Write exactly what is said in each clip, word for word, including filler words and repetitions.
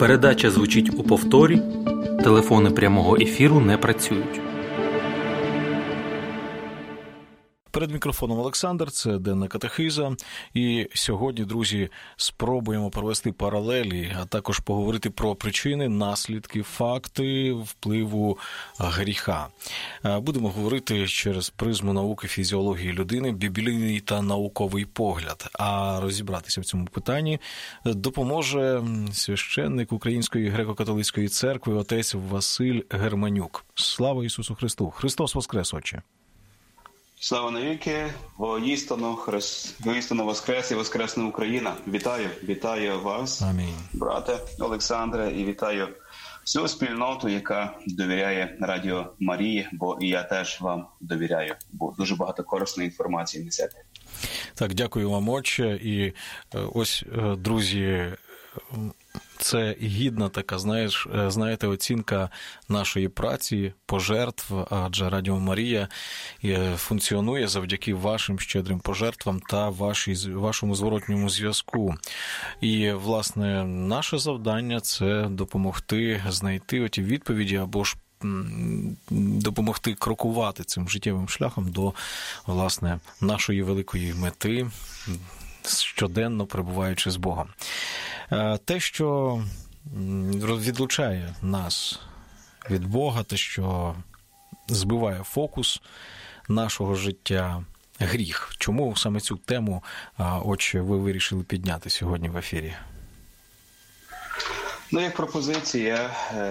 Передача звучить у повторі. Телефони прямого ефіру не працюють. Перед мікрофоном Олександр, це денна катехиза. І сьогодні, друзі, спробуємо провести паралелі, а також поговорити про причини, наслідки, факти впливу гріха. Будемо говорити через призму науки фізіології людини, біблійний та науковий погляд. А розібратися в цьому питанні допоможе священник Української греко-католицької церкви отець Василь Германюк. Слава Ісусу Христу! Христос воскрес, Отче! Слава навіки, воістину, Христ, воістину воскрес і воскресна Україна. Вітаю, вітаю вас, Амінь. брате Олександре, і вітаю всю спільноту, яка довіряє Радіо Марії, бо і я теж вам довіряю, бо дуже багато корисної інформації несете. Так, дякую вам, Отче. І ось, друзі, це гідна така, знаєш, знаєте, оцінка нашої праці, пожертв, адже Радіо Марія функціонує завдяки вашим щедрим пожертвам та вашій, вашому зворотньому зв'язку. І, власне, наше завдання – це допомогти знайти оті відповіді або ж допомогти крокувати цим життєвим шляхом до, власне, нашої великої мети, щоденно перебуваючи з Богом. Те, що відлучає нас від Бога, те, що збиває фокус нашого життя – гріх. Чому саме цю тему, Отче, ви вирішили підняти сьогодні в ефірі? Ну, як пропозиція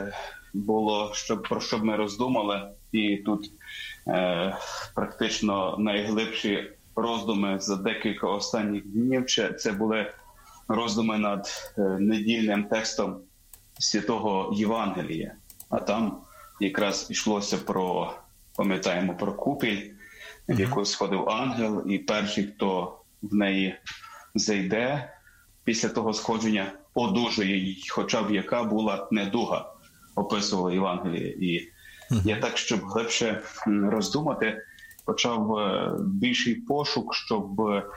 було, щоб, про що б ми роздумали, і тут е, практично найглибші роздуми за декілька останніх днів, це були роздуми над недільним текстом Святого Євангелія. А там якраз йшлося про, пам'ятаємо, про купіль, в яку сходив ангел, і перший, хто в неї зайде, після того сходження одужує, хоча б яка була недуга, описувало Євангеліє. І я так, щоб глибше роздумати, почав більший пошук, щоб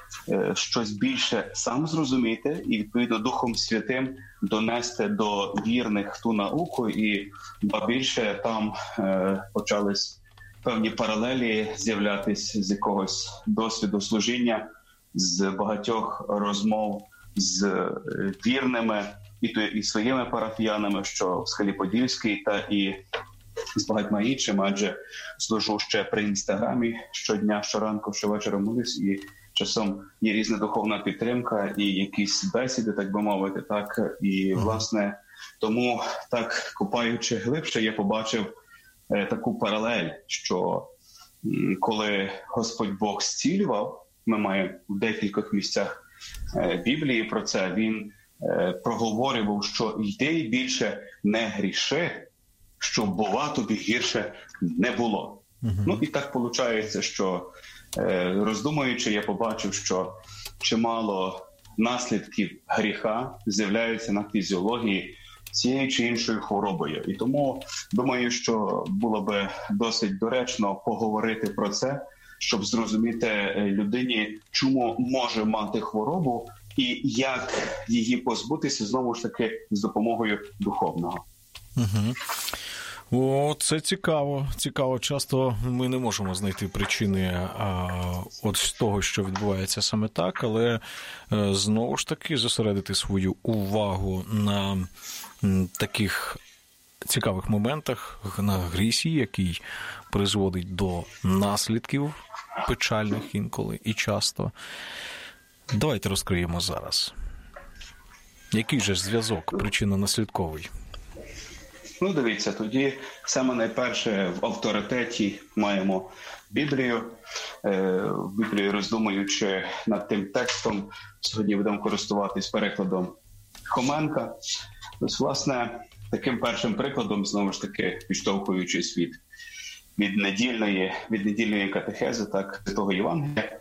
щось більше сам зрозуміти і, відповідно, Духом Святим донести до вірних ту науку. І ба більше там почались певні паралелі з'являтись з якогось досвіду служіння, з багатьох розмов з вірними і, то, і своїми парафіянами, що в Скалі Подільській, та і з багатьма іншими, адже служу ще при інстаграмі щодня, щоранку, щовечора молюсь, і часом є різна духовна підтримка і якісь бесіди, так би мовити, так. І, власне, тому, так, копаючи глибше, я побачив е, таку паралель, що м, коли Господь Бог зцілював, ми маємо в декількох місцях е, Біблії про це, він е, проговорював, що йди і більше не гріши, щоб, бува, тобі гірше не було. Uh-huh. Ну і так виходить, що е, роздумуючи, я побачив, що чимало наслідків гріха з'являються на фізіології цією чи іншою хворобою. І тому думаю, що було би досить доречно поговорити про це, щоб зрозуміти людині, чому може мати хворобу і як її позбутися, знову ж таки, з допомогою духовного. Угу. О, це цікаво. Цікаво. Часто ми не можемо знайти причини а, от того, що відбувається саме так, але а, знову ж таки зосередити свою увагу на м, таких цікавих моментах, на грісі, який призводить до наслідків печальних інколи і часто. Давайте розкриємо зараз. Який же ж зв'язок причинно-наслідковий? Ну, дивіться, тоді саме найперше в авторитеті маємо Біблію. В Біблії, роздумуючи над тим текстом, сьогодні будемо користуватись перекладом Хоменка. Ось, власне, таким першим прикладом, знову ж таки, відштовхуючись від, від, недільної, від недільної катехези, так, Святого Євангелія,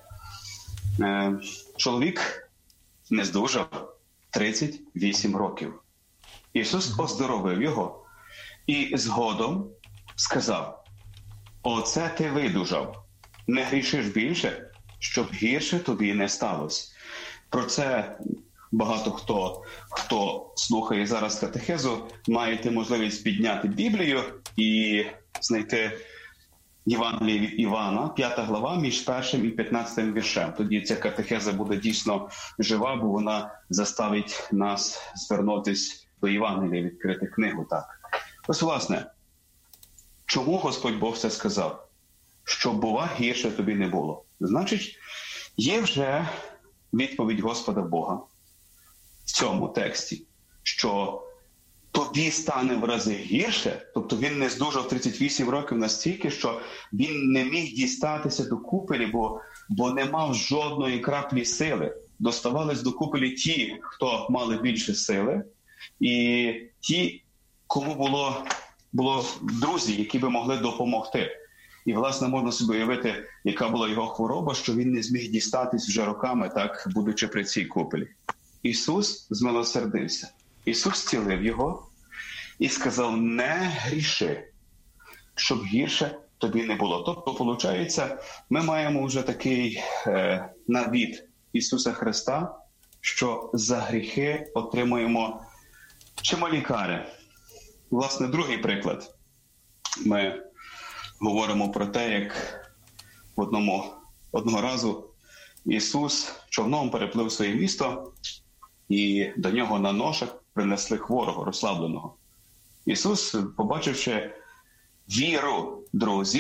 чоловік не здужав тридцять вісім років. Ісус оздоровив його. І згодом сказав: оце ти видужав, не грішиш більше, щоб гірше тобі не сталося. Про це багато хто, хто слухає зараз катехезу, маєте можливість підняти Біблію і знайти Євангеліє від Івана, п'ята глава, між першим і п'ятнадцятим віршем. Тоді ця катехеза буде дійсно жива, бо вона заставить нас звернутися до Євангелія, відкрити книгу. Так. Ось, власне, чому Господь Бог це сказав? Щоб, бува, гірше тобі не було. Значить, є вже відповідь Господа Бога в цьому тексті, що тобі стане в рази гірше, тобто він не здужав тридцять вісім років настільки, що він не міг дістатися до купелі, бо, бо не мав жодної краплі сили. Доставались до купелі ті, хто мали більше сили, і ті, кому було, було друзі, які би могли допомогти. І, власне, можна собі уявити, яка була його хвороба, що він не зміг дістатись вже роками, так, будучи при цій купелі. Ісус змилосердився. Ісус зцілив його і сказав: не гріши, щоб гірше тобі не було. Тобто, виходить, ми маємо вже такий е, навід Ісуса Христа, що за гріхи отримуємо чималі кари. Власне, другий приклад. Ми говоримо про те, як в одному, одного разу Ісус човном переплив своє місто, і до нього на ношах принесли хворого, розслабленого. Ісус, побачивши віру друзів,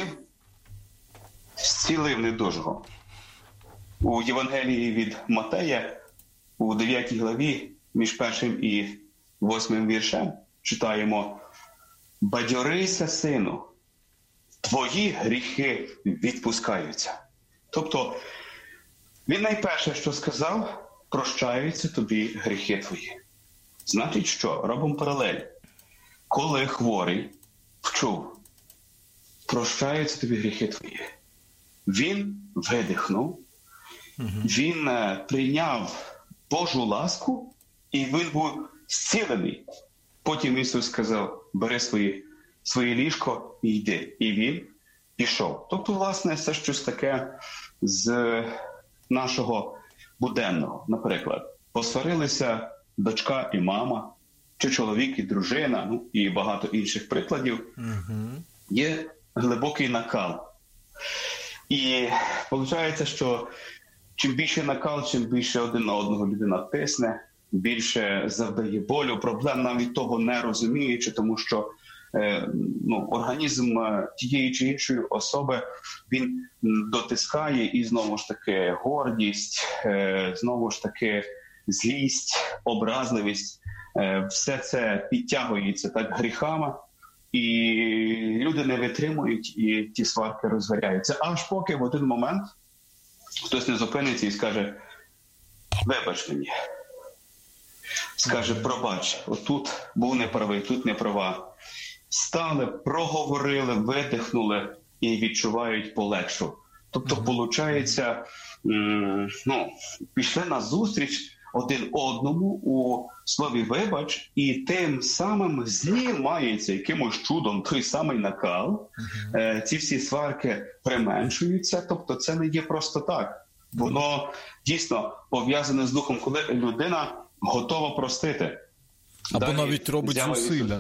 зцілив недужого. У Євангелії від Матея, у дев'ятій главі, між першим і восьмим віршем, читаємо: «Бадьорися, сину, твої гріхи відпускаються». Тобто, він найперше, що сказав: прощаються тобі гріхи твої. Значить, що? Робимо паралель. Коли хворий вчув: прощаються тобі гріхи твої, він видихнув, він прийняв Божу ласку, і він був зцілений. Потім Ісус сказав: бери свої, своє ліжко і йди. І він пішов. Тобто, власне, це щось таке з нашого буденного. Наприклад, посварилися дочка і мама, чи чоловік і дружина, ну і багато інших прикладів. Угу. Є глибокий накал. І виходить, що чим більше накал, чим більше один на одного людина тисне, більше завдає болю, проблем навіть того не розуміючи, тому що е, ну, організм тієї чи іншої особи, він дотискає, і знову ж таки гордість, е, знову ж таки злість, образливість, е, все це підтягується так гріхами, і люди не витримують, і ті сварки розгоряються. Аж поки в один момент хтось не зупиниться і скаже: вибач мені. Скаже: пробач, отут був неправий, тут не права. Стали, проговорили, видихнули і відчувають полегшу. Тобто, виходить, ну, пішли на зустріч один одному у слові «вибач», і тим самим знімається якимось чудом той самий накал. Uh-huh. Ці всі сварки применшуються. Тобто це не є просто так. Воно дійсно пов'язане з духом, коли людина готова простити. Або Далі навіть робить зусилля.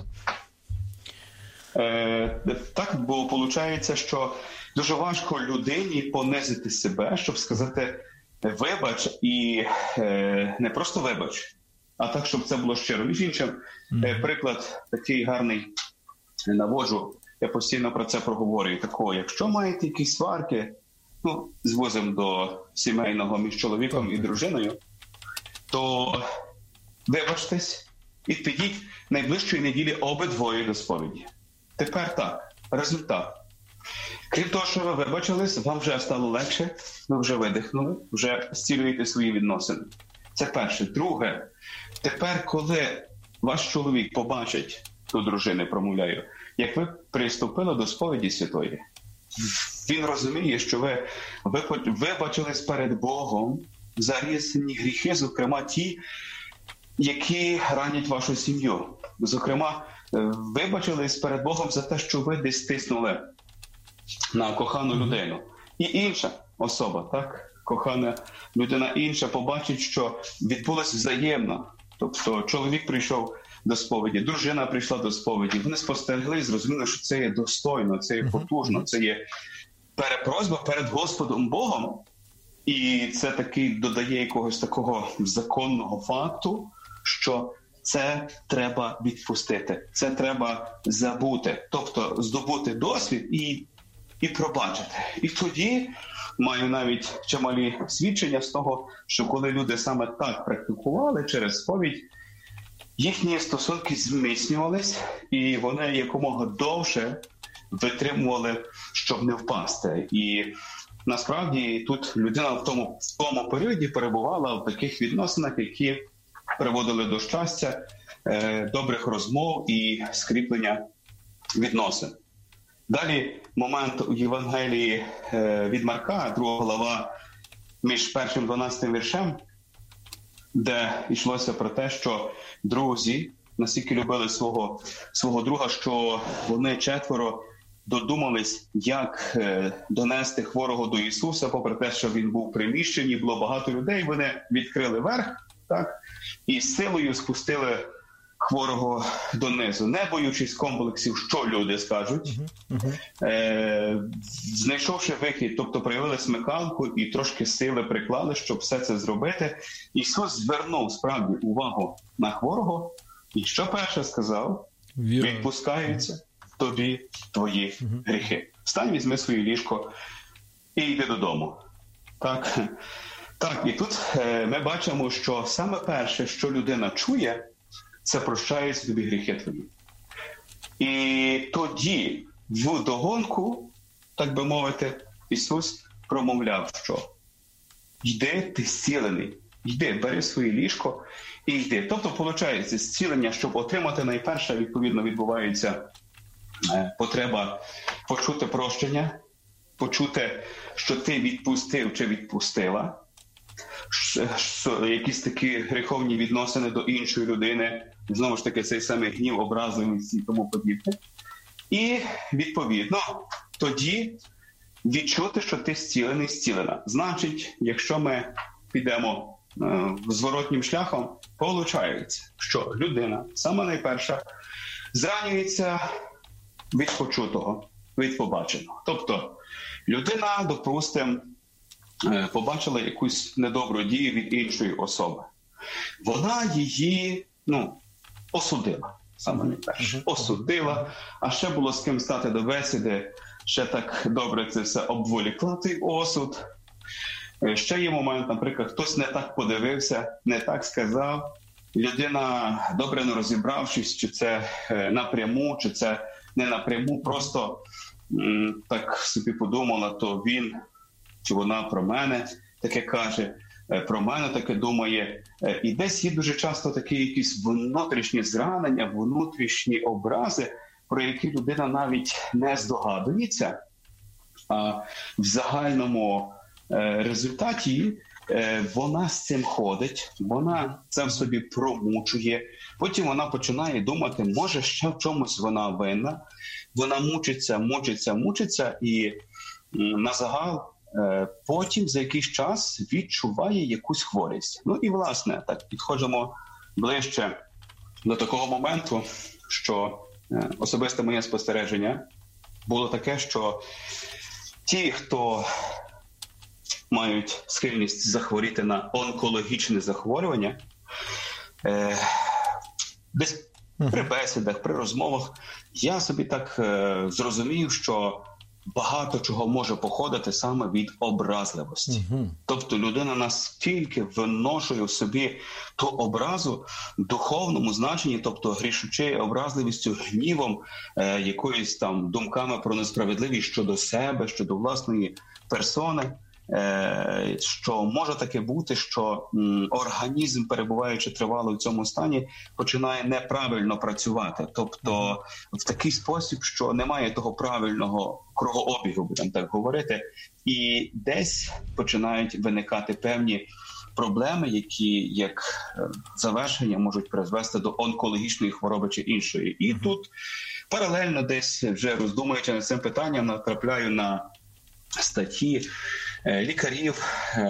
Е, так, бо виходить, що дуже важко людині понизити себе, щоб сказати «вибач», і е, не просто «вибач», а так, щоб це було щиро. Між іншим, mm. приклад такий гарний наводжу, я постійно про це проговорюю. Такого: якщо маєте якісь сварки, ну, з вузом до сімейного між чоловіком і дружиною, то вибачтесь і підіть найближчої неділі обидвоє до сповіді. Тепер так, результат. Крім того, що ви вибачились, вам вже стало легше, ви вже видихнули, вже зцілюєте свої відносини. Це перше. Друге, тепер, коли ваш чоловік побачить, до дружини промовляю, як ви приступили до сповіді святої, він розуміє, що ви вибачились перед Богом за різні гріхи, зокрема ті, які ранять вашу сім'ю. Зокрема, вибачились перед Богом за те, що ви десь тиснули на кохану людину. І інша особа, так, кохана людина інша побачить, що відбулось взаємно. Тобто чоловік прийшов до сповіді, дружина прийшла до сповіді, вони спостерегли і зрозуміли, що це є достойно, це є потужно, це є перепросьба перед Господом Богом. І це такий додає якогось такого законного факту, що це треба відпустити, це треба забути, тобто здобути досвід і, і пробачити. І тоді маю навіть чималі свідчення з того, що коли люди саме так практикували через сповідь, їхні стосунки зміцнювались, і вони якомога довше витримували, щоб не впасти. І насправді тут людина в тому, в тому періоді перебувала в таких відносинах, які приводили до щастя, добрих розмов і скріплення відносин. Далі момент у Євангелії від Марка, друга глава, між першим і дванадцятим віршем, де йшлося про те, що друзі настільки любили свого, свого друга, що вони четверо додумались, як донести хворого до Ісуса, попри те, що він був приміщений, було багато людей, вони відкрили верх, так, і силою спустили хворого донизу, не боючись комплексів, що люди скажуть, uh-huh. Uh-huh. Е, знайшовши вихід, тобто проявили смикалку і трошки сили приклали, щоб все це зробити. Ісус звернув справді увагу на хворого, і що перше сказав? Віра. Відпускаються тобі твої uh-huh. гріхи. Встань, візьми своє ліжко і йди додому. Так, так, і тут е, ми бачимо, що саме перше, що людина чує, це прощаються тобі гріхи твої. І тоді в догонку, так би мовити, Ісус промовляв, що йди, ти зцілений, йди, бери своє ліжко і йди. Тобто, виходить, зцілення, щоб отримати найперше, відповідно, відбувається е, потреба почути прощення, почути, що ти відпустив чи відпустила, що якісь такі гріховні відносини до іншої людини, знову ж таки, цей самий гнів, образливість і тому подібне. І, відповідно, тоді відчути, що ти зцілений, зцілена. Значить, якщо ми підемо е, зворотнім шляхом, виходить, що людина, саме найперша, зранюється від почутого, від побаченого. Тобто, людина, допустимо, побачила якусь недобру дію від іншої особи. Вона її, ну, осудила, саме найперше. Осудила, а ще було з ким стати до бесіди, ще так добре це все обволікла, той осуд. Ще є момент, наприклад, хтось не так подивився, не так сказав. Людина, добре не розібравшись, чи це напряму, чи це не напряму, просто м, так собі подумала, то він чи вона про мене таке каже, про мене таке думає. І десь є дуже часто такі якісь внутрішні зранення, внутрішні образи, про які людина навіть не здогадується. А в загальному результаті вона з цим ходить, вона це в собі промучує, потім вона починає думати, може ще в чомусь вона винна, вона мучиться, мучиться, мучиться і на загал потім за якийсь час відчуває якусь хворість. Ну і, власне, так, підходимо ближче до такого моменту, що особисте моє спостереження було таке, що ті, хто мають схильність захворіти на онкологічне захворювання, е, десь при бесідах, при розмовах, я собі так е, зрозумів, що багато чого може походити саме від образливості. Uh-huh. Тобто людина настільки виношує в собі ту образу в духовному значенні, тобто грішучи образливістю, гнівом, е, якоюсь там думками про несправедливість щодо себе, щодо власної персони, е, що може таке бути, що м, організм, перебуваючи тривало в цьому стані, починає неправильно працювати. Тобто в такий спосіб, що немає того правильного кругообігу, будемо так говорити, і десь починають виникати певні проблеми, які як завершення можуть призвести до онкологічної хвороби чи іншої. І mm-hmm. тут паралельно десь вже роздумуючи над цим питанням, натрапляю на статті лікарів,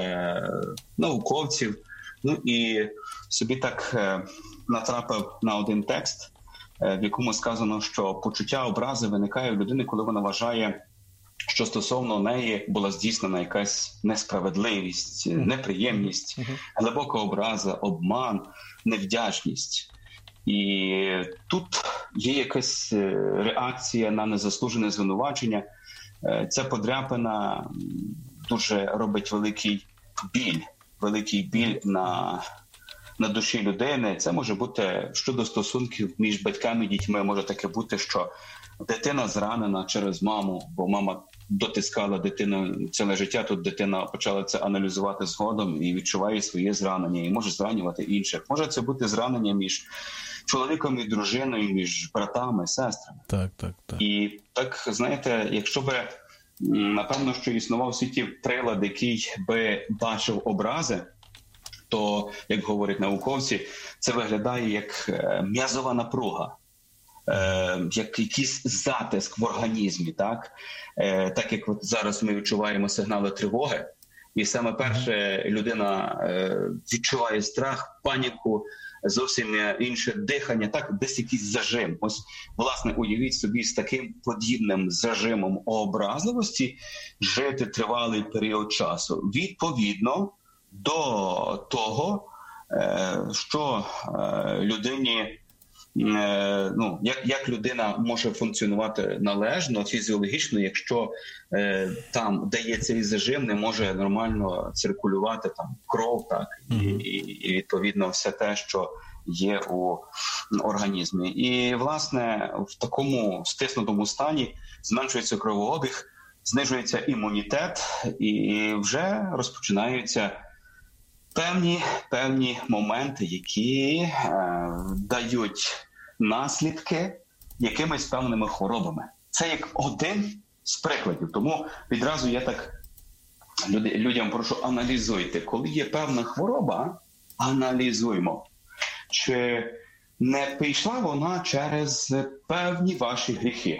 науковців. Ну і собі так натрапив на один текст, в якому сказано, що почуття образи виникає у людини, коли вона вважає, що стосовно неї була здійснена якась несправедливість, неприємність, глибока образа, обман, невдячність. І тут є якась реакція на незаслужене звинувачення. Ця подряпина дуже робить великий біль, великий біль на, на душі людини. Це може бути щодо стосунків між батьками і дітьми. Може таке бути, що дитина зранена через маму, бо мама дотискала дитину ціле життя, тут дитина почала це аналізувати згодом і відчуває своє зранення, і може зранювати інших. Може це бути зранення між чоловіком і дружиною, між братами, сестрами. Так, так, так. І так, знаєте, якщо би, напевно, що існував у світі прилад, який би бачив образи, то, як говорять науковці, це виглядає як м'язова напруга, як якийсь затиск в організмі, так? Так як от зараз ми відчуваємо сигнали тривоги, і саме перше людина відчуває страх, паніку, зовсім інше дихання, так, десь якийсь зажим. Ось, власне, уявіть собі з таким подібним зажимом образливості жити тривалий період часу. Відповідно до того, що людині, ну, як, як людина може функціонувати належно, фізіологічно, якщо е, там, де є цей зажим, не може нормально циркулювати там кров, так, і, і, і відповідно все те, що є у організмі. І, власне, в такому стиснутому стані зменшується кровообіг, знижується імунітет і вже розпочинаються певні, певні моменти, які е, дають наслідки якимись певними хворобами. Це як один з прикладів. Тому відразу я так люди, людям прошу, аналізуйте. Коли є певна хвороба, аналізуймо. Чи не прийшла вона через певні ваші гріхи?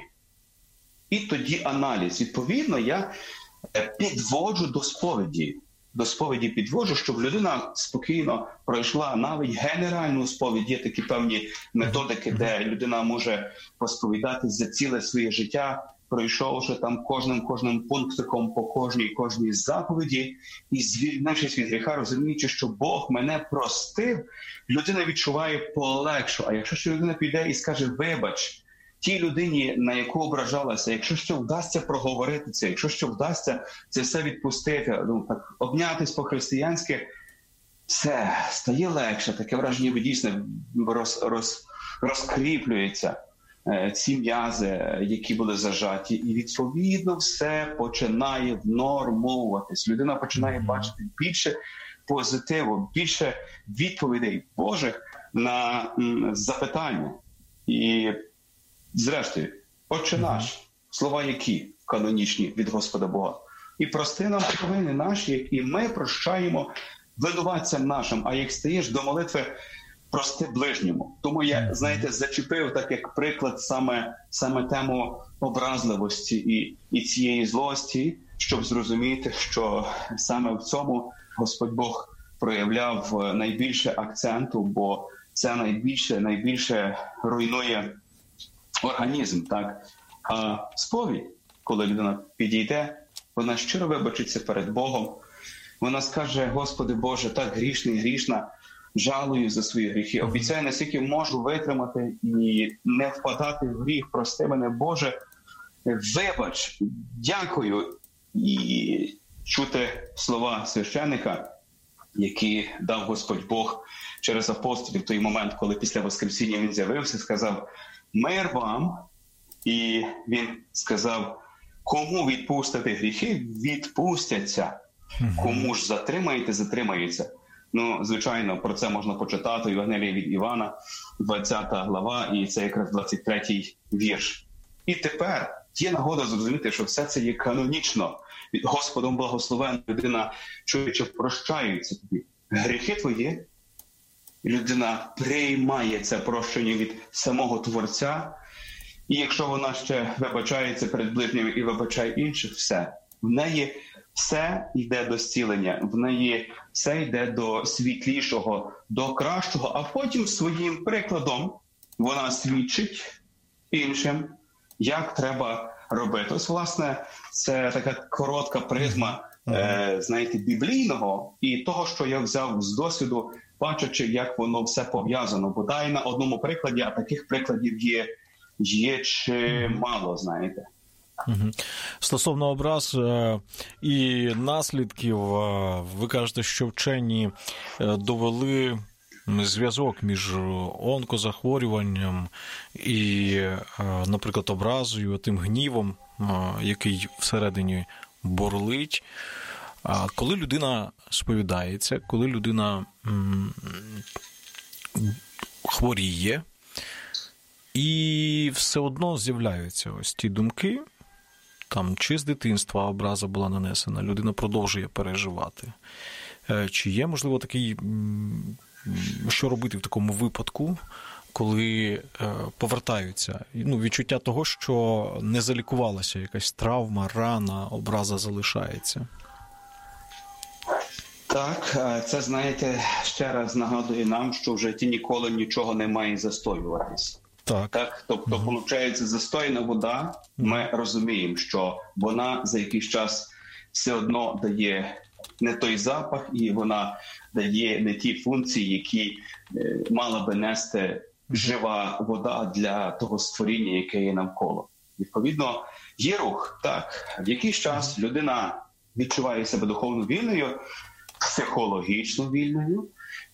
І тоді аналіз. Відповідно, я підводжу до сповіді. До сповіді підводжу, щоб людина спокійно пройшла навіть генеральну сповідь. Є такі певні методики, де людина може посповідатись за ціле своє життя, пройшовши там кожним кожним пунктиком по кожній кожній заповіді і звільнившись від гріха, розуміючи, що Бог мене простив, людина відчуває полегшу. А якщо ще людина піде і скаже «вибач», тій людині, на яку ображалася, якщо що вдасться проговорити це, якщо що вдасться це все відпустити, ну, так, обнятись по-християнськи, все, стає легше, таке враження, дійсно роз, роз, розкріплюється е, ці м'язи, які були зажаті, і відповідно все починає внормовуватись. Людина починає бачити більше позитиву, більше відповідей Божих на м, запитання. І зрештою, «Отче наш», слова які канонічні від Господа Бога. «І прости нам провини наші, і ми прощаємо винуватцям нашим». А як стаєш до молитви, прости ближньому. Тому я, знаєте, зачепив так як приклад саме, саме тему образливості і, і цієї злості, щоб зрозуміти, що саме в цьому Господь Бог проявляв найбільше акценту, бо це найбільше, найбільше руйнує організм, так. А сповідь, коли людина підійде, вона щиро вибачиться перед Богом. Вона скаже: «Господи Боже, так грішний, грішна, жалую за свої гріхи. Обіцяю, наскільки можу витримати і не впадати в гріх. Прости мене, Боже, вибач, дякую». І чути слова священника, які дав Господь Бог через апостолів в той момент, коли після Воскресіння він з'явився, сказав: «Мир вам». І він сказав: «Кому відпустити гріхи, відпустяться. Кому ж затримаєте, затримаються». Ну, звичайно, про це можна почитати в Євангелії від Івана, двадцята глава, і це якраз двадцять третій вірш. І тепер є нагода зрозуміти, що все це є канонічно. Господом благословена людина чує, що прощаються тобі гріхи твої. Людина приймає це прощення від самого Творця. І якщо вона ще вибачається перед ближніми і вибачає інших, все. В неї все йде до зцілення, в неї все йде до світлішого, до кращого, а потім своїм прикладом вона свідчить іншим, як треба робити. Ось, власне, це така коротка призма, е, знаєте, біблійного і того, що я взяв з досвіду, бачачи, як воно все пов'язано. Бодай на одному прикладі, а таких прикладів є, є чимало, знаєте. Стосовно образ і наслідків, ви кажете, що вчені довели зв'язок між онкозахворюванням і, наприклад, образою, тим гнівом, який всередині бурлить. Коли людина сповідається, коли людина хворіє, і все одно з'являються ось ті думки, там, чи з дитинства образа була нанесена, людина продовжує переживати. Чи є, можливо, такий, що робити в такому випадку, коли повертаються? Ну, відчуття того, що не залікувалася якась травма, рана, образа залишається. Так, це, знаєте, ще раз нагадує нам, що в житті ніколи нічого не має застоюватись. Так. так, тобто, mm-hmm. виходить, застояна вода, ми розуміємо, що вона за якийсь час все одно дає не той запах, і вона дає не ті функції, які е, мала би нести жива вода для того створіння, яке є навколо. Відповідно, є рух, так, в якийсь час людина відчуває себе духовно вільною, психологічно вільною,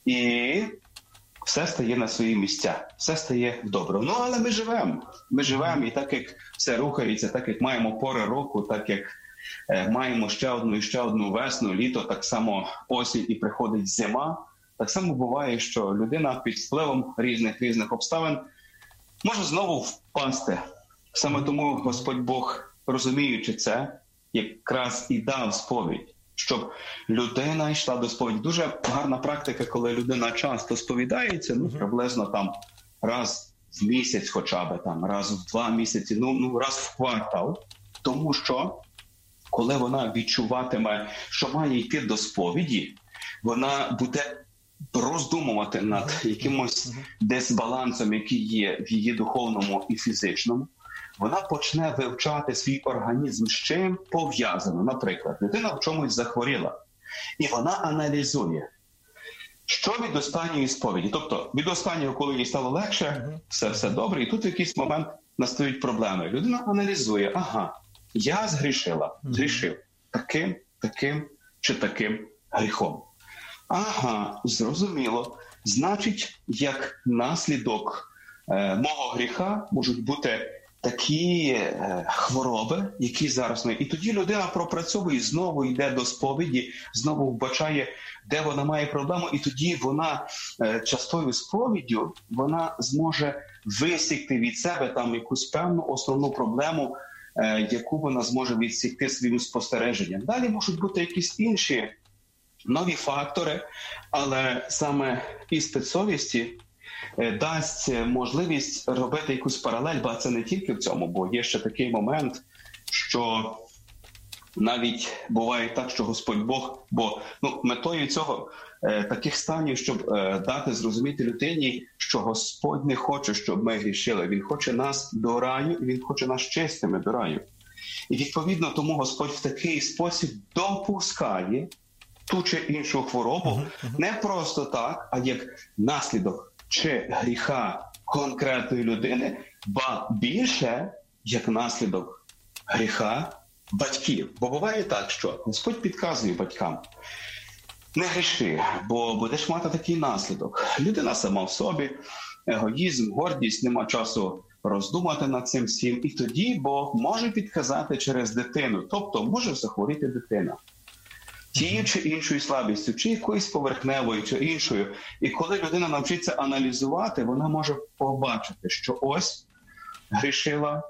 і все стає на свої місця, все стає добре. Ну, але ми живемо. Ми живемо, і так, як все рухається, так, як маємо пори року, так, як е, маємо ще одну і ще одну весну, літо, так само осінь і приходить зима. Так само буває, що людина під впливом різних-різних обставин може знову впасти. Саме тому Господь Бог, розуміючи це, якраз і дав сповідь, щоб людина йшла до сповіді. Дуже гарна практика, коли людина часто сповідається, ну, приблизно там раз в місяць хоча б, там, раз в два місяці, ну, ну раз в квартал. Тому що, коли вона відчуватиме, що має йти до сповіді, вона буде роздумувати над якимось дисбалансом, який є в її духовному і фізичному. Вона почне вивчати свій організм, з чим пов'язано. Наприклад, людина в чомусь захворіла, і вона аналізує, що від останньої сповіді. Тобто, від останнього, коли їй стало легше, все, все добре, і тут в якийсь момент настають проблеми. Людина аналізує, ага, я згрішила, згрішив таким, таким чи таким гріхом. Ага, зрозуміло. Значить, як наслідок е, мого гріха можуть бути такі е, хвороби, які зараз ми. І тоді людина пропрацьовує, знову йде до сповіді, знову вбачає, де вона має проблему, і тоді вона е, частою сповіддю, вона зможе висікти від себе там якусь певну основну проблему, е, яку вона зможе відсікти своїм спостереженням. Далі можуть бути якісь інші нові фактори, але саме іспит совісті дасть можливість робити якусь паралель, бо це не тільки в цьому, бо є ще такий момент, що навіть буває так, що Господь Бог, бо ну, метою цього е, таких станів, щоб е, дати зрозуміти людині, що Господь не хоче, щоб ми грішили. Він хоче нас до раю, і Він хоче нас чистими до раю. І відповідно тому Господь в такий спосіб допускає ту чи іншу хворобу uh-huh, uh-huh. не просто так, а як наслідок чи гріха конкретної людини, ба більше як наслідок гріха батьків. Бо буває так, що Господь підказує батькам: не гріши, бо будеш мати такий наслідок. Людина сама в собі, егоїзм, гордість, нема часу роздумати над цим всім. І тоді Бог може підказати через дитину, тобто може захворіти дитина тією чи іншою слабістю, чи якоюсь поверхневою, чи іншою. І коли людина навчиться аналізувати, вона може побачити, що ось грішила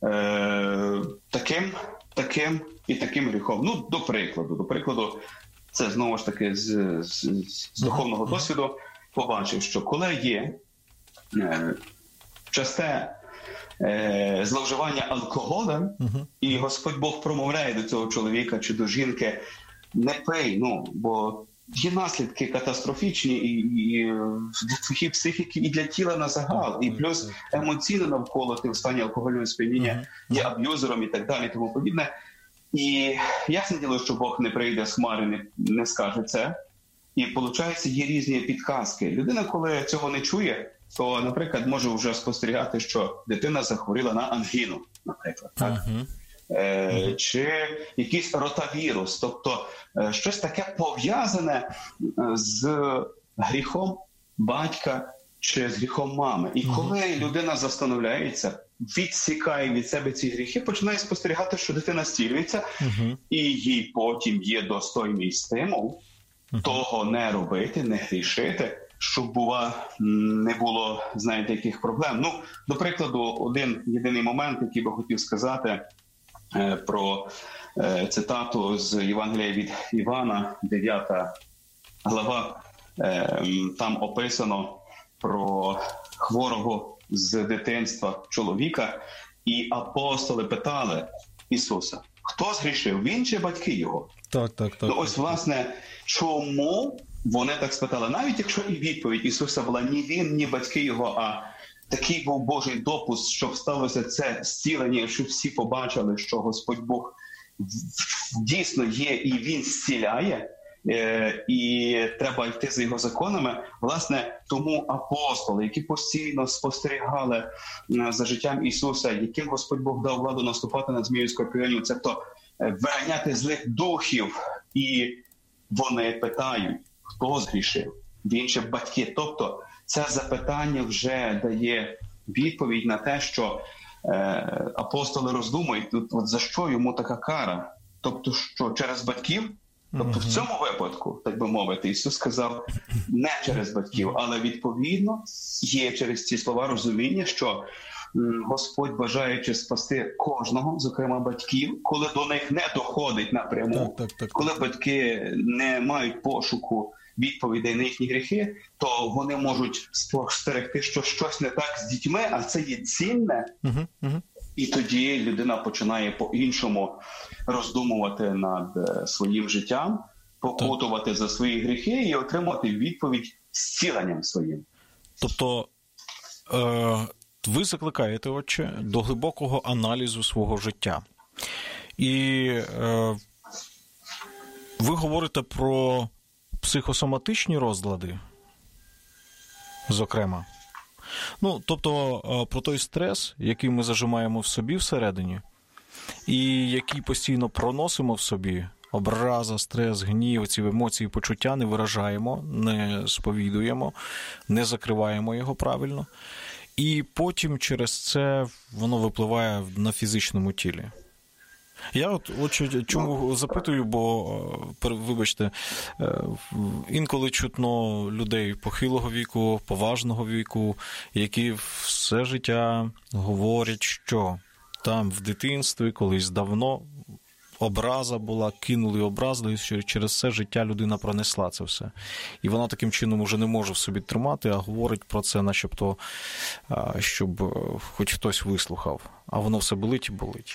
е- таким, таким і таким гріхом. Ну, до прикладу, до прикладу, це знову ж таки з, з, з духовного досвіду побачив, що коли є е- часте е, зловживання алкоголем, uh-huh. і Господь Бог промовляє до цього чоловіка чи до жінки: не пий, ну, бо є наслідки катастрофічні і, і для твоєї психіки, і для тіла на загал. І плюс емоційно навколо ти в стані алкогольного сп'яніння, є аб'юзером і так далі, і тому подібне. І ясне діло, що Бог не прийде з хмари, не, не скаже це. І, виходить, є різні підказки. Людина, коли цього не чує, то, наприклад, може вже спостерігати, що дитина захворіла на ангіну, наприклад, так? Uh-huh. Е, чи якийсь ротавірус, тобто е, щось таке пов'язане з гріхом батька чи з гріхом мами. І коли людина застановляється, відсікає від себе ці гріхи, починає спостерігати, що дитина зцілюється, uh-huh. і їй потім є достойний стимул uh-huh. того не робити, не грішити, щоб бува, не було, знаєте, яких проблем. Ну, до прикладу, один єдиний момент, який би хотів сказати, про е, цитату з Євангелія від Івана, дев'ята глава. Е, там описано про хворого з дитинства чоловіка, і апостоли питали Ісуса: хто згрішив, він чи батьки його? Так, так, так. Ну, ось, власне, чому вони так спитали? Навіть якщо і відповідь Ісуса була ні він, ні батьки його, а такий був Божий допуск, щоб сталося це зцілення, щоб всі побачили, що Господь Бог дійсно є і Він зціляє, і треба йти за Його законами. Власне, тому апостоли, які постійно спостерігали за життям Ісуса, яким Господь Бог дав владу наступати на змію і скорпіонів, це то виганяти злих духів, і вони питають, хто згрішив, він чи батьки. Тобто, це запитання вже дає відповідь на те, що е, апостоли роздумують, от, от за що йому така кара. Тобто, що через батьків? Тобто, mm-hmm. в цьому випадку, так би мовити, Ісус сказав не через батьків, але відповідно є через ці слова розуміння, що м, Господь, бажаючи спасти кожного, зокрема батьків, коли до них не доходить напряму, так, так, так, коли батьки не мають пошуку відповідей на їхні гріхи, то вони можуть спостерегти, що щось не так з дітьми, а це є цінне. Uh-huh, uh-huh. І тоді людина починає по-іншому роздумувати над своїм життям, покутувати за свої гріхи і отримати відповідь зціленням своїм. Тобто е- ви закликаєте, отче, до глибокого аналізу свого життя. І е- ви говорите про психосоматичні розлади, зокрема. Ну, тобто, про той стрес, який ми зажимаємо в собі всередині, і який постійно проносимо в собі, образа, стрес, гнів, ці емоції, почуття не виражаємо, не сповідуємо, не закриваємо його правильно. І потім через це воно випливає на фізичному тілі. Я от, от чому запитую, бо, вибачте, інколи чутно людей похилого віку, поважного віку, які все життя говорять, що там в дитинстві колись давно образа була, кинули образу, і через все життя людина пронесла це все. І вона таким чином уже не може в собі тримати, а говорить про це начебто, щоб хоч хтось вислухав. А воно все болить і болить.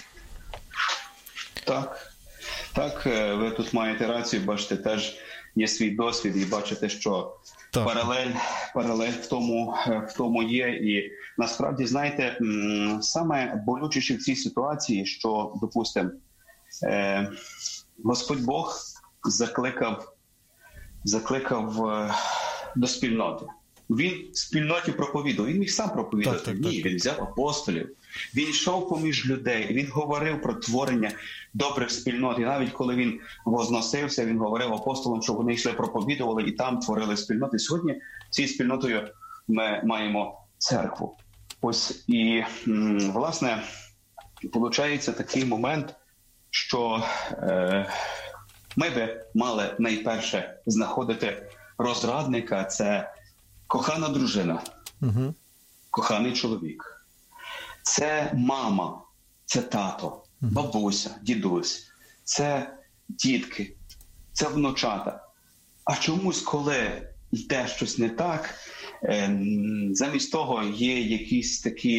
Так, так, ви тут маєте рацію, бачите, теж є свій досвід, і бачите, що так. паралель, паралель в тому, в тому є. І насправді, знаєте, саме болючіше в цій ситуації, що, допустимо, Господь Бог закликав, закликав до спільноти. Він в спільноті проповідував, він міг сам проповідувати. Так, так, Ні, так. Він взяв апостолів, він йшов поміж людей, він говорив про творення добрих спільнот. І навіть коли він возносився, він говорив апостолам, що вони йшли, проповідували і там творили спільноти. Сьогодні цією спільнотою ми маємо церкву. Ось і, власне, виходить такий момент, що е, ми би мали найперше знаходити розрадника, це кохана дружина, угу. коханий чоловік, це мама, це тато, угу. бабуся, дідусь, це дітки, це внучата. А чомусь, коли йде щось не так, замість того є якісь такі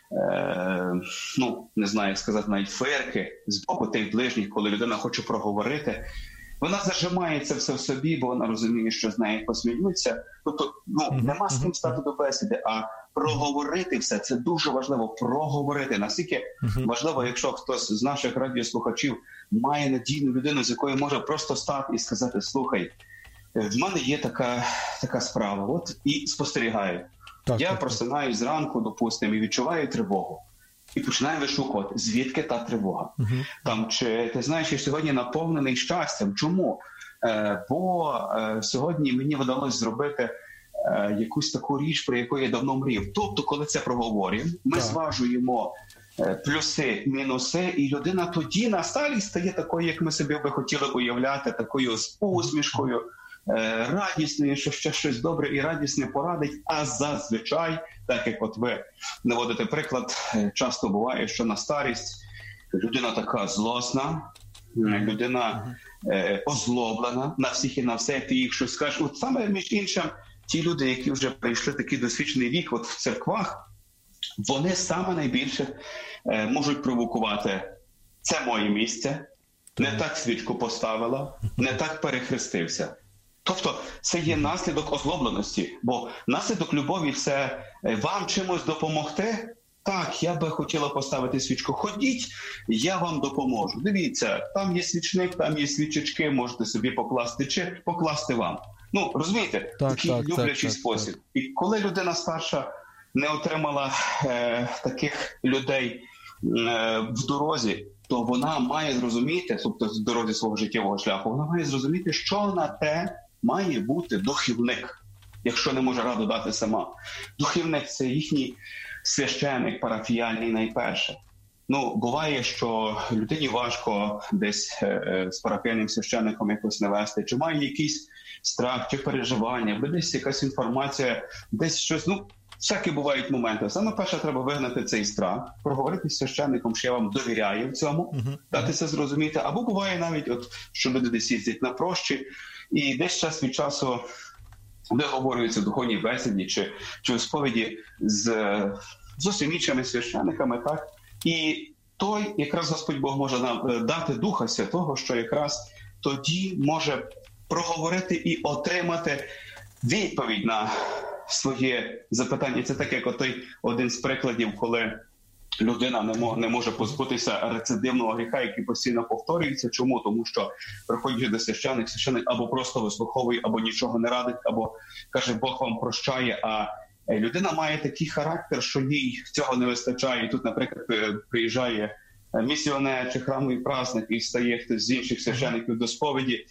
е, ну, не знаю, як сказати, навіть фирки з боку тих ближніх, коли людина хоче проговорити, вона зажимає це все в собі, бо вона розуміє, що з неї посміються. Тобто, ну, нема з ким стати до бесіди, а проговорити все, це дуже важливо, проговорити. Наскільки важливо, якщо хтось з наших радіослухачів має надійну людину, з якою може просто стати і сказати: слухай, в мене є така, така справа, от, і спостерігаю. Так, Я так, просинаюсь так. зранку, допустимо, і відчуваю тривогу. І починаю вишукувати, звідки та тривога. Uh-huh. Там, чи ти знаєш, я сьогодні наповнений щастям. Чому? Е, бо е, сьогодні мені вдалося зробити е, якусь таку річ, про яку я давно мріяв. Тобто, коли це проговорюємо, ми uh-huh. зважуємо е, плюси, мінуси, і людина тоді на старість стає такою, як ми собі би хотіли уявляти, такою з усмішкою, е, радісною, що ще щось добре і радісне порадить, а зазвичай, так як от ви наводите приклад, часто буває, що на старість людина така злосна, людина е, озлоблена на всіх і на все, ти їх щось скажеш. От саме, між іншим, ті люди, які вже прийшли такий досвідчений вік от в церквах, вони саме найбільше е, можуть провокувати: це моє місце, не так свічку поставила, не так перехрестився. Тобто це є наслідок озлобленості, бо наслідок любові – це вам чимось допомогти. Так, я би хотіла поставити свічку. Ходіть, я вам допоможу. Дивіться, там є свічник, там є свічечки, можете собі покласти чи покласти вам. Ну, розумієте, так, такий так, люблячий так, спосіб. Так, так. І коли людина старша не отримала е, таких людей е, в дорозі, то вона має зрозуміти, тобто в дорозі свого життєвого шляху, вона має зрозуміти, що на те має бути духівник, якщо не може раду дати сама. Духівник – це їхній священик парафіяльний найперше. Ну, буває, що людині важко десь е, з парафіяльним священником якось навести, чи має якийсь страх, чи переживання, або десь якась інформація, десь щось, ну, всякі бувають моменти. Саме перше, треба вигнати цей страх, проговорити з священником, що я вам довіряю в цьому, uh-huh. дати це зрозуміти. Або буває навіть, от, що люди десь їздять на прощі, і десь час від часу виговорюються в духовній бесіді чи, чи у сповіді з зовсім іншими священниками, так? І той, якраз Господь Бог може нам дати Духа Святого, що якраз тоді може проговорити і отримати відповідь на своє запитання. Це так, як отой один з прикладів, коли людина не може, не може позбутися рецидивного гріха, який постійно повторюється. Чому? Тому що приходячи до священик, священик або просто вислуховує, або нічого не радить, або каже, Бог вам прощає, а людина має такий характер, що їй цього не вистачає. І тут, наприклад, приїжджає місіонер чи храмовий праздник і стає хтось з інших священиків до сповіді,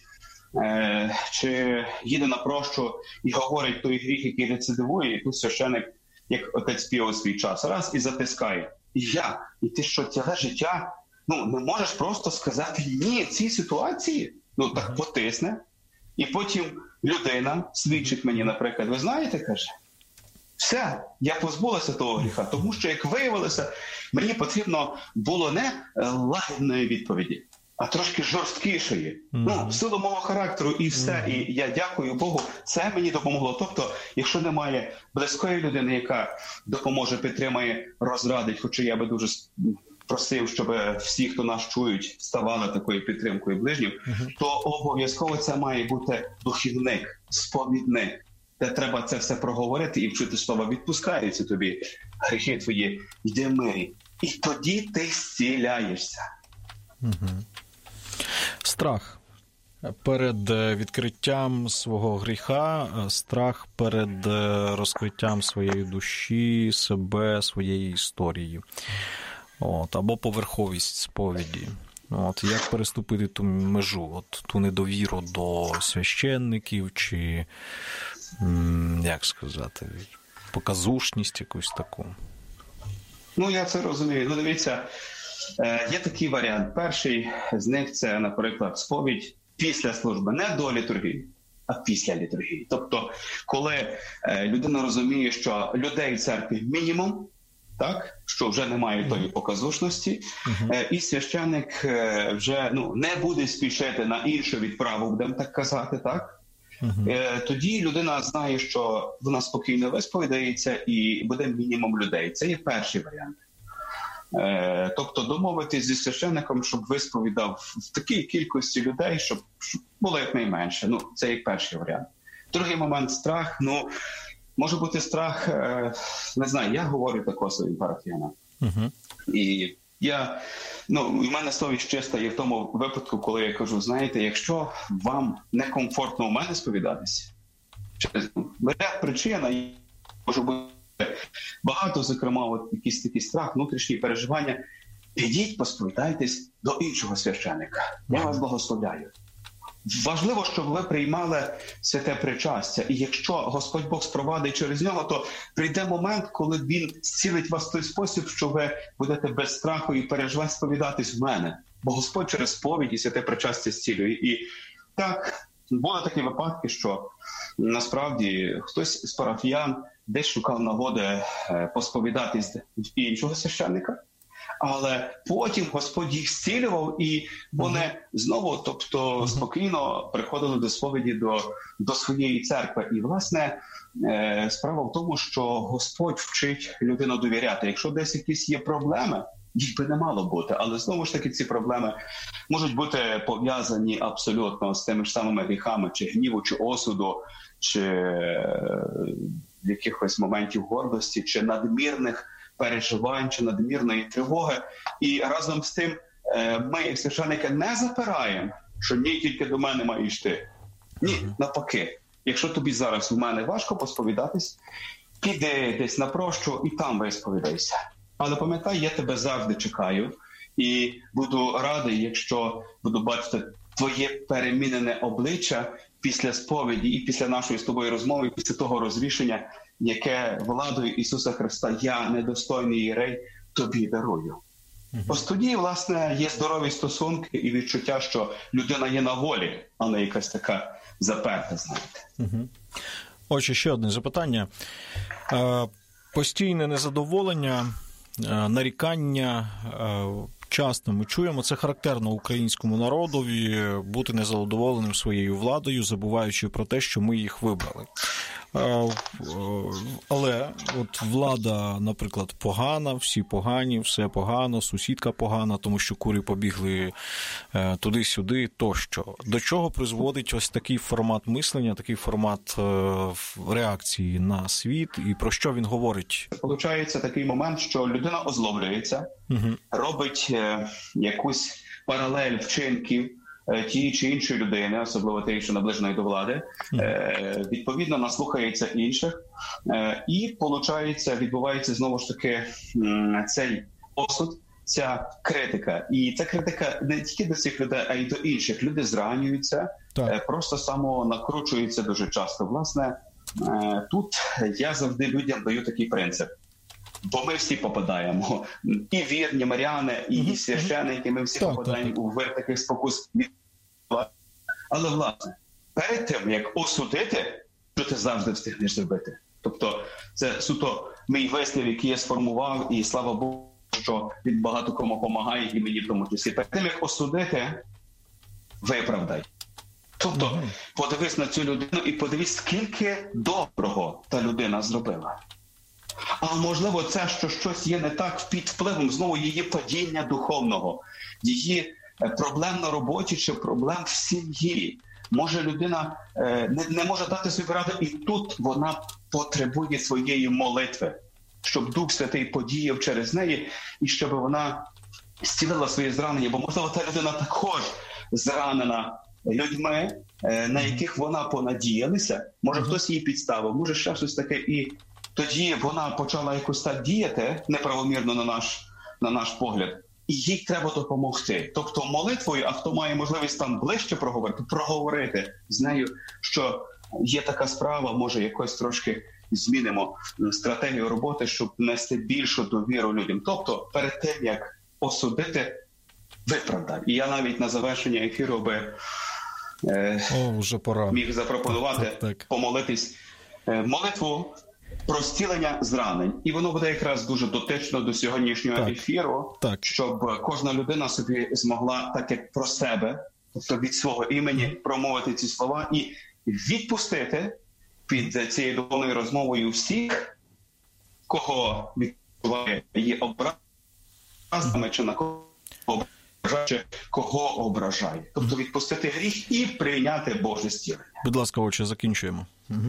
чи їде на прощу і говорить той гріх, який рецидивує, і тут священик, як отець Піо у свій час, раз і затискає. І як? І ти що, ціле життя, ну, не можеш просто сказати ні цій ситуації? Ну, так потисне. І потім людина свідчить мені, наприклад, ви знаєте, каже, все, я позбулася того гріха, тому що, як виявилося, мені потрібно було не лагідної відповіді, а трошки жорсткішої. Mm-hmm. Ну, в силу мого характеру і все. Mm-hmm. І я дякую Богу, це мені допомогло. Тобто, якщо немає близької людини, яка допоможе, підтримає, розрадить, хоча я би дуже просив, щоб всі, хто нас чують, ставали такою підтримкою ближнім, mm-hmm. то обов'язково це має бути духівник, сповідник, де треба це все проговорити і вчити слова «відпускаються тобі гріхи твої, йди в мирі». І тоді ти зціляєшся. Угу. Страх перед відкриттям свого гріха, страх перед розкриттям своєї душі, себе, своєї історії. От, або поверховість сповіді. От, як переступити ту межу, от, ту недовіру до священників, чи, як сказати, показушність якусь таку. Ну, я це розумію. Ну, дивіться, є такий варіант. Перший з них – це, наприклад, сповідь після служби. Не до літургії, а після літургії. Тобто, коли людина розуміє, що людей в церкві мінімум, так, що вже немає тої показушності, uh-huh. і священник вже ну, не буде спішити на іншу відправу, будемо так казати, так? Uh-huh. Тоді людина знає, що вона спокійно висповідається і буде мінімум людей. Це є перший варіант. Тобто домовитись зі священником, щоб висповідав в такій кількості людей, щоб, щоб було якнайменше. Ну, це як перший варіант. Другий момент – страх. Ну, може бути страх, не знаю, я говорю також своїм парафіянам. Uh-huh. І я, ну, у мене совість чиста є в тому випадку, коли я кажу, знаєте, якщо вам некомфортно у мене сповідатися, ряд причин, може бути багато, зокрема, от якийсь такий страх, внутрішні переживання, підіть, посповідайтесь до іншого священика. Я вас благословляю. Важливо, щоб ви приймали святе причастя. І якщо Господь Бог спровадить через нього, то прийде момент, коли Він зцілить вас в той спосіб, що ви будете без страху і переживань сповідатись в мене. Бо Господь через сповідь і святе причастя зцілює. І так, були такі випадки, що насправді хтось з парафіян десь шукав нагоди посповідатись в іншого священника, але потім Господь їх зцілював, і вони знову, тобто спокійно приходили до сповіді до, до своєї церкви. І, власне, справа в тому, що Господь вчить людину довіряти. Якщо десь якісь є проблеми, їх би не мало бути, але знову ж таки ці проблеми можуть бути пов'язані абсолютно з тими ж самими гріхами, чи гніву, чи осуду, чи якихось моментів гордості, чи надмірних переживань, чи надмірної тривоги. І разом з тим ми, як священники, не запираємо, що ні, тільки до мене маєш ти. Ні, навпаки. Якщо тобі зараз у мене важко посповідатись, піди десь на прощу і там висповідайся. Але пам'ятай, я тебе завжди чекаю і буду радий, якщо буду бачити твоє перемінене обличчя після сповіді і після нашої з тобою розмови, після того розрішення, яке владою Ісуса Христа я, недостойний єрей, тобі дарую. Uh-huh. Ось тоді, власне, є здорові стосунки і відчуття, що людина є на волі, а не якась така заперта, знаєте. Uh-huh. Отже, ще одне запитання. Постійне незадоволення, нарікання часто ми чуємо, це характерно українському народові бути незадоволеним своєю владою, забуваючи про те, що ми їх вибрали. Але от влада, наприклад, погана, всі погані, все погано, сусідка погана, тому що кури побігли туди-сюди, тощо. До чого призводить ось такий формат мислення, такий формат реакції на світ, і про що він говорить? Получається такий момент, що людина озлоблюється, угу. робить якусь паралель вчинків тієї чи іншої людини, особливо тієї, що наближеної до влади, mm. відповідно наслухається інших, і, виходить, відбувається знову ж таки цей осуд, ця критика. І ця критика не тільки до цих людей, а й до інших. Люди зранюються, так. просто самонакручуються дуже часто. Власне, тут я завжди людям даю такий принцип. Бо ми всі попадаємо, і вірні, маряни, і mm-hmm. священники, ми всі так, попадаємо так, так. у вир таких спокус. Але, власне, перед тим, як осудити, що ти завжди встигнеш зробити. Тобто, це суто мій вислів, який я сформував, і слава Богу, що він багато кому допомагає, і мені в тому числі. Перед тим, як осудити, виправдай. Тобто, mm-hmm. подивись на цю людину і подивись, скільки доброго та людина зробила. А можливо, це, що щось є не так під впливом, знову її падіння духовного, її проблем на роботі чи проблем в сім'ї. Може, людина е, не, не може дати собі раду, і тут вона потребує своєї молитви, щоб Дух Святий подіяв через неї, і щоб вона зцілила своє зранення. Бо, можливо, та людина також зранена людьми, е, на яких вона понадіялася. Може, хтось її підставив, може, ще щось таке, і тоді вона почала якось так діяти неправомірно на наш, на наш погляд, і їй треба допомогти. Тобто молитвою, а хто має можливість там ближче проговорити, проговорити з нею, що є така справа, може якось трошки змінимо стратегію роботи, щоб нести більшу довіру людям. Тобто перед тим, як осудити, виправдай. І я навіть на завершення ефіру би е, О, вже пора. міг запропонувати так, так, так. помолитись е, молитву про зцілення зранень. І воно буде якраз дуже дотично до сьогоднішнього так, ефіру, так. щоб кожна людина собі змогла, так як про себе, тобто від свого імені, промовити ці слова і відпустити під цією духовною розмовою всіх, кого відбуває її образ, образами чи на кого ображає, чи кого ображає. Тобто відпустити гріх і прийняти Боже зцілення. Будь ласка, отче, закінчуємо. Угу.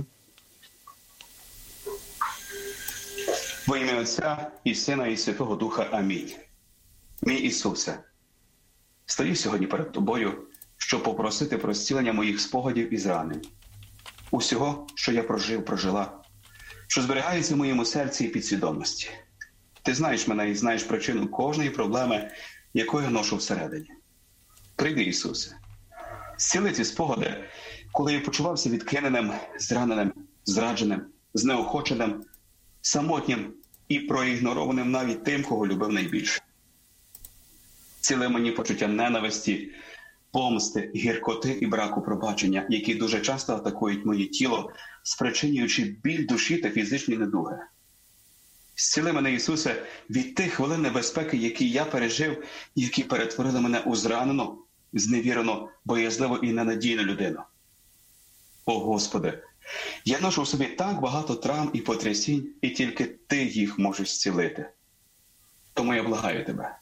Во ім'я Отця і Сина і Святого Духа. Амінь. Мій Ісусе, стою сьогодні перед Тобою, щоб попросити про зцілення моїх спогадів і зранень. Усього, що я прожив, прожила, що зберігається в моєму серці і підсвідомості. Ти знаєш мене і знаєш причину кожної проблеми, яку я ношу всередині. Прийди, Ісусе. Зціли ці спогади, коли я почувався відкиненим, зраненим, зрадженим, знеохоченим, самотнім і проігнорованим навіть тим, кого любив найбільше. Ціли мені почуття ненависті, помсти, гіркоти і браку пробачення, які дуже часто атакують моє тіло, спричинюючи біль душі та фізичні недуги. Зціли мене, Ісусе, від тих хвилин небезпеки, які я пережив, які перетворили мене у зранену, зневірену, боязливу і ненадійну людину. О, Господи, я ношу в собі так багато травм і потрясінь, і тільки Ти їх можеш зцілити. Тому я благаю Тебе.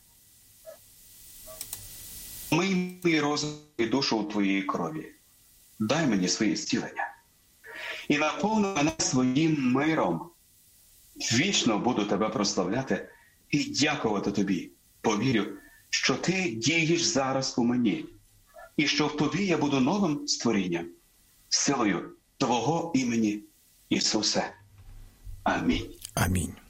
Мий мій розум і душу у Твоїй крові. Дай мені своє зцілення. І наповни мене своїм миром. Вічно буду Тебе прославляти і дякувати Тобі. Повірю, що Ти дієш зараз у мені. І що в Тобі я буду новим створінням, силою Твого імені, Ісусе. Амінь. Амінь.